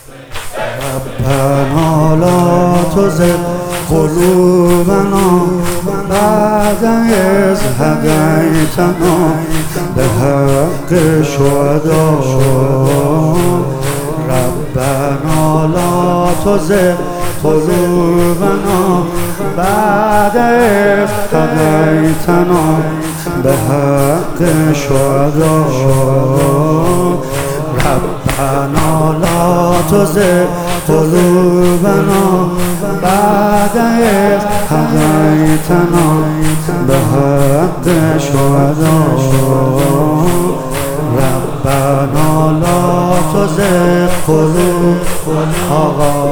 ربنا لا تزغ قلوبنا بعد إذ هديتنا بحق شهداء. ربنا لا تزغ قلوبنا بعد إذ هديتنا بحق شهداء. ربنا لا تزغ قلوبنا بعد إذ هديتنا بحق شهداء. ربنا لا تزغ قلوبنا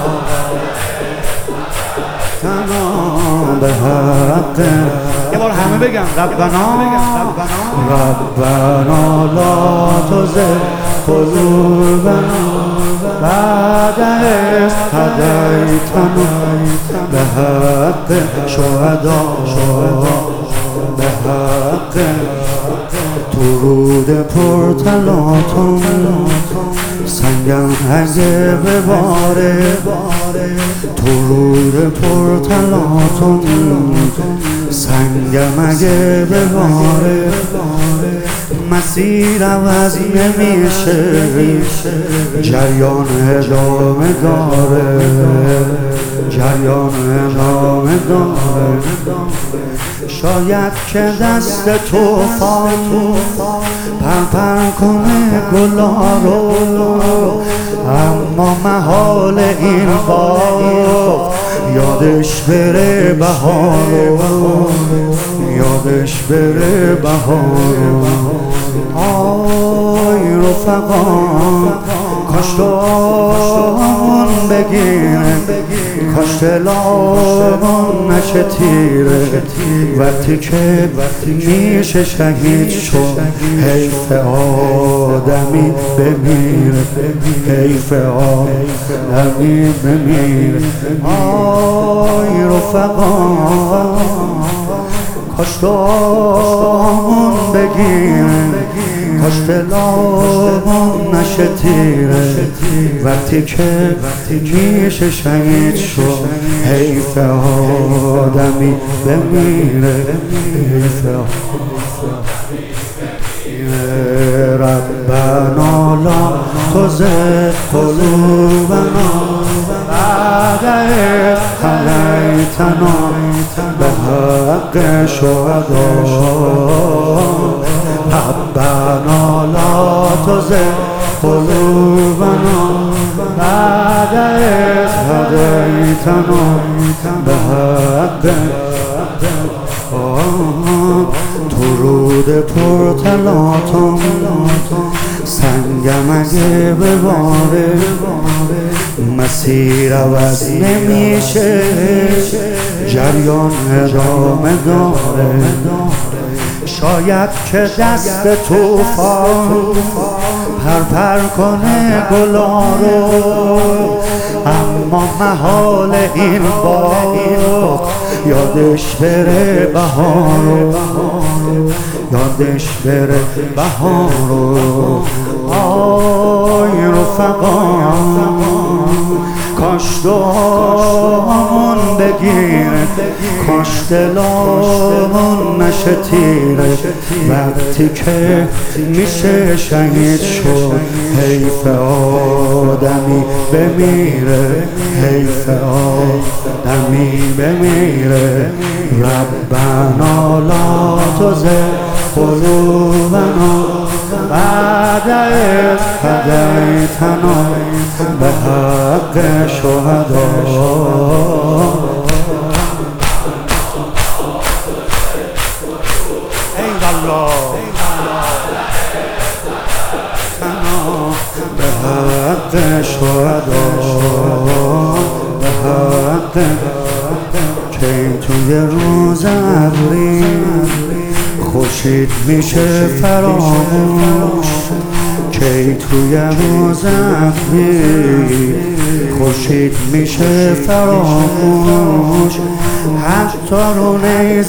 بحق. یه بار همه بگم ربنا لا تزغ قلوبنا بعد إذ هديتنا بحق شهداء. بحق درود پرتلاتون سنگم اگه بباره، درود پرتلاتون سنگم اگه بباره. مسیر عوض نمیشه، جریان ادامه داره، جریان ادامه داره. شاید که دست طوفان پر کنه گلا رو، اما محال این بار یادش بره بهارو، یادش بره بهارو. آی رفقا کاش دامون بگیره، کاش دلامون نشه تیره. وقتی که میشه شهید شد حیف آدمی بمیره، حیف آدمی بمیره. آی رفقا کاش دامون بگیره، کاش دلامون نشه تیره. وقتی که میشه شهید شد حیف آدمی بمیره، حیف ربنا لا تزغ قلوبنا بعد إذ هديتنا بحق شهداء. ربنا لا تزغ قلوبنا بعد إذ هديتنا بحق. درود پرتلاتون سنگم اگه بباره، مسیر عوض نمیشه، جریان ادامه داره. شاید که دست طوفان پر کنه گلا رو، اما محال این بار یادش بره بهارو، یادش بره بهارو. آی رفقا کاش دامون بگیره، کاش دلامون نشه تیره. وقتی که میشه شهید شد حیف آدمی بمیره، حیف آدمی بمیره. ربنا لا تزغ قلوبنا بعد إذ هديتنا بحق شهداء. بحق شهداء، بحق که توی روز ابری خورشید میشه فراموش، که توی روز ابری خورشید میشه فراموش. حتی رو نیز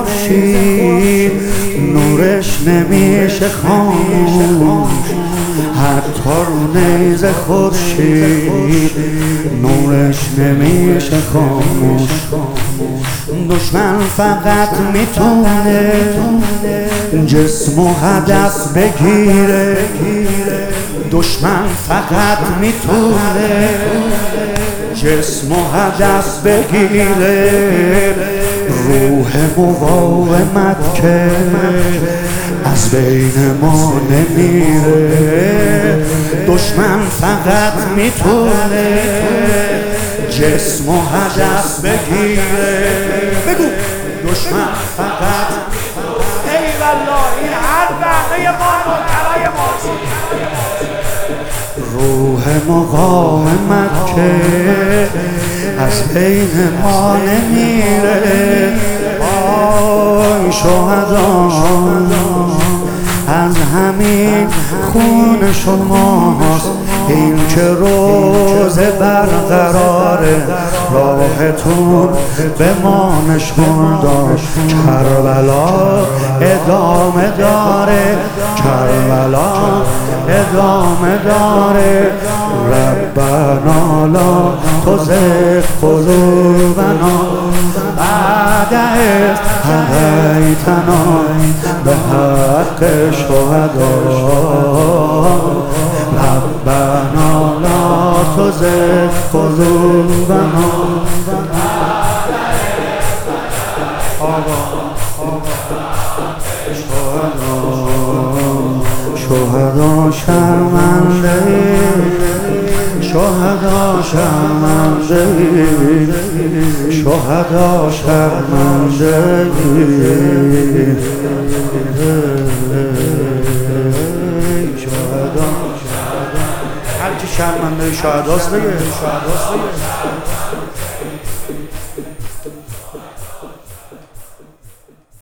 خورشید نورش نمیشه خاموش، حتی رو نیز خورشید نورش نمیشه خاموش. دشمن فقط میتونه جسم و هدف بگیره، دشمن فقط میتونه جسم و هدف بگیره. روح مقاومت که از بین ما نمیره، دشمن فقط میتونه جسم و هدف بگیره. بگو دشمن فقط ای والله این هر بقیه ما نوکرای ماست. روح مقاومت که از بین ما نمیره. آی شهدا از همین خون شماست این که روز برقراره. راهتون به ما نشون داد، کربلا ادامه داره، کربلا ادامه داره. ربنا لا تزغ قلوبنا بعد اذ هدیتنا به حق شهدا. ربنا لا تزغ قلوبنا شهدا شرمنده، شهدا شرمنده، شهدا شرمنده. شهدا هر کی شرمنده شهداست بگه، شهداست بگه.